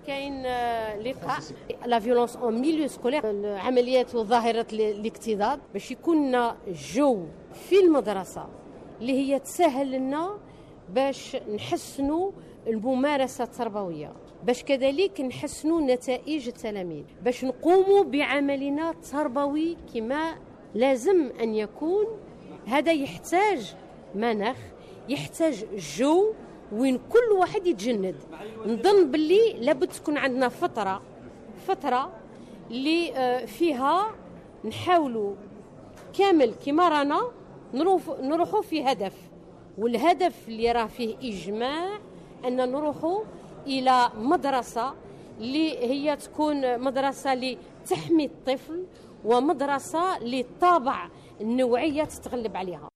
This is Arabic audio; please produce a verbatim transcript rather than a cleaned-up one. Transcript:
كاين لقاء لا فيولونس اون ميليو سكولير، العمليات وظاهره الاكتظاظ، باش يكون لنا جو في المدرسه اللي هي تسهل لنا باش نحسنوا الممارسه التربويه، باش كذلك نحسنوا نتائج التلاميذ، باش نقوموا بعملنا التربوي كما لازم ان يكون. هذا يحتاج مناخ، يحتاج جو وين كل واحد يتجند. نظن باللي لابد تكون عندنا فترة فترة اللي فيها نحاولوا كامل كما رانا نروحوا في هدف، والهدف اللي راه فيه إجماع أن نروحوا إلى مدرسة اللي هي تكون مدرسة اللي تحمي الطفل، ومدرسة اللي طابع النوعية تتغلب عليها.